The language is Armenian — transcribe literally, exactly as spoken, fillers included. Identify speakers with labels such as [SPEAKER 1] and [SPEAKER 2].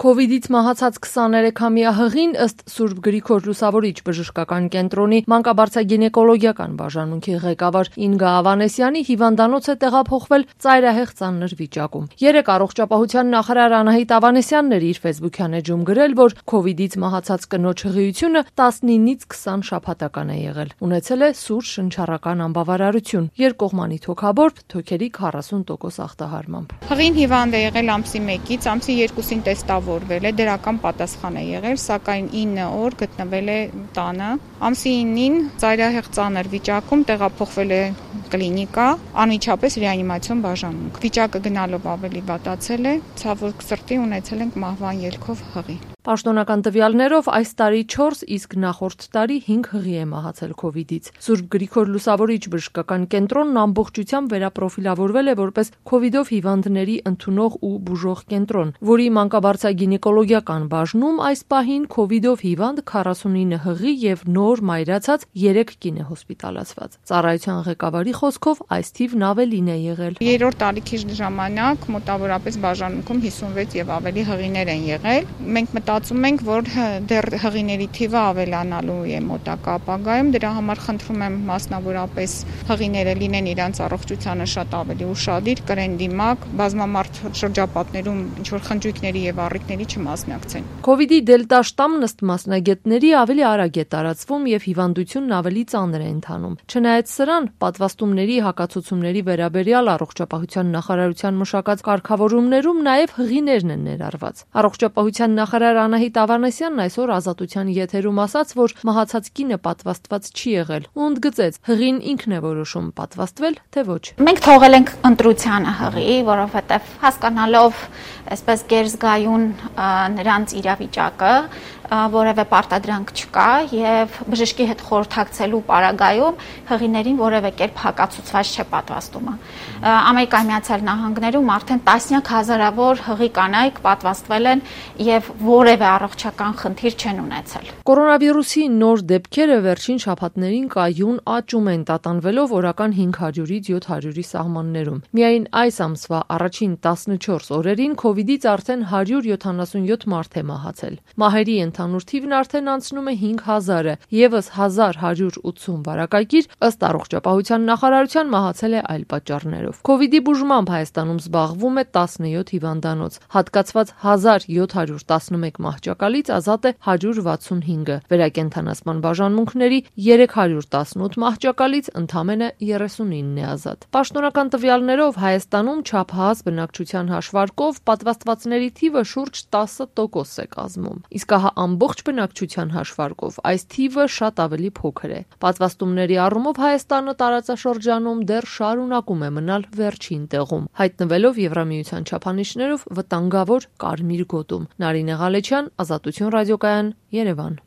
[SPEAKER 1] Քովիդից մահացած քսաներեքամյա հղին ըստ Սուրբ Գրիգոր Լուսավորիչ բժշկական կենտրոնի մանկաբարձագինեկոլոգիական բաժանմունքի ղեկավար Ինգա Ավանեսյանի հիվանդանոց է տեղափոխվել ծայրահեղ ծանր վիճակում։ Երեկ առողջապահության նախարար Անահիտ Ավանեսյանն էր իր ֆեյսբուքյան էջում գրել, որ քովիդից մահացած կնոջ հղիությունը տասնինից քսան շաբաթական է եղել։ Ունեցել է սուր շնչառական անբավարարություն, երկկողմանի թոքաբորբ, թոքերի քառասուն տոկոս ախտահարմամբ։
[SPEAKER 2] Հղին հիվանդ է եղել ամսի մեկից, ամսի երկուսին տեստավորվել է, դրական պատասխան է եղել, սակայն ինը օր գտնվել է տանը։ Ամսի ինին ծայրահեղ ծանր վիճակում տեղափոխվել է կլինիկա, անմիջապես ռեանիմացիոն բաժանմունք։ Վիճակը գնալով ավելի վատացել է, ցավոք սրտի ունեցել ենք մահվան ելքով հղի։
[SPEAKER 1] Պաշտոնական տվյալներով այս տարի չորս, իսկ նախորդ տարի հինգ հղի է մահացել քովիդից։ Սուրբ Գրիգոր Լուսավորիչ բժշկական կենտրոնն ամբողջությամբ վերապրոֆիլավորվել է որպես քովիդով հիվանդների ընդունող ու բուժող կենտրոն, որի մանկաբարձագինեկոլոգիական բաժնում այս պահին քովիդով հիվանդ քառասունինը հղի եւ նոր մայրացած երեք կին է հոսպիտալացված։ Ծառայության ղեկավարի խոսքով այս թիվն ավելին է եղել։
[SPEAKER 2] Երրորդ տարիքի ժամանակ մոտավորապես բաժանմունքում հիսունվեց եւ ավելի հղիներ են եղել։ Մենք մտածում ենք, որ դեռ հղիների թիվը ավելանալու է մոտակա ապագայում, դրա համար խնդրում եմ մասնավորապես հղիները լինեն իրանց առողջությանը շատ ավելի ուշադիր, կրեն դիմակ, բազմամարդ շրջապատներում ինչ-որ խնջույքների եւ առիթների չմասնակցեն։
[SPEAKER 1] Քովիդի դելտա շտամն ըստ մասնագետների ավելի արագ է տարածվում եւ հիվանդությունն ավելի ծանր է ընթանում։ Չնայած սրան, պատվաստումների հակացուցումների վերաբերյալ առողջապահության նախարարության մշակած կարգավորումներում նաեւ հղիներն են ներառված։ Առողջապահության նախարար Անահիտ Ավանեսյանն այսօր Ազատության եթերում ասաց, որ մահացած կինը պատվաստված չի եղել ու ընդգծեց, հղին ինքն է որոշում պատվաստվել, թե ոչ։
[SPEAKER 3] Մենք թողել ենք ընտրությանը հղի, որովհետև հասկանալով այսպես գերզգայուն նրանց իրավիճակը, որևէ պարտադրանք չկա եւ բժշկի հետ խորհրդակցելու պարագայում հղիներին որևէ կերպ հակացուցված չէ պատվաստումը։ Ամերիկայի Միացյալ Նահանգներում արդեն տասնյակ հազարավոր հղի կանայք պատվաստվել են եւ որևէ առողջական խնդիր չեն ունեցել։
[SPEAKER 1] Կորոնավիրուսի նոր դեպքերը վերջին շաբաթներին կայուն աճում են, տատանվելով օրական հինգ հարյուրից յոթ հարյուրի սահմաններում։ Միայն այս ամսվա առաջին տասնչորս օրերին քովիդից արդեն հարյուր յոթանասունյոթ մարդ է մահացել։ Մահերի ընդհանուր թիվն արդեն անցնում է հինգ հազարը, եւս հազար հարյուր ութսուն վարակագիր ըստ առողջապահության նախարարության մահացել է այլ պատճառներով։ Քովիդի բուժմամբ Հայաստանում զբաղվում է տասնյոթ հիվանդանոց, հատկացված հազար յոթ հարյուր տասնմեկ մահճակալից ազատ է հարյուր վաթսունհինգը, վերակենդանացման բաժանմունքների երեք հարյուր տասնութ մահճակալից ընդամենը երեսունինն է ազատ։ Պաշտոնական տվյալներով Հայաստանում չափահաս բնակչության հաշվարկով պատվաստվածների թիվը շուրջ տասը տոկոս է կազմում, իսկ ահա ամբողջ բնակչության հաշվարկով այս թիվը շատ ավելի փոքր է։ Պատվաստումների առումով Հայաստանը տարածաշրջանում դեռ շարունակում է մնալ վերջին տեղում, հայտնվելով Եվրամիության չափանիշներով վտանգավոր կարմիր գոտում։ Նարինե Ղալեչյան, Ազատություն ռադիոկայան, Երևան։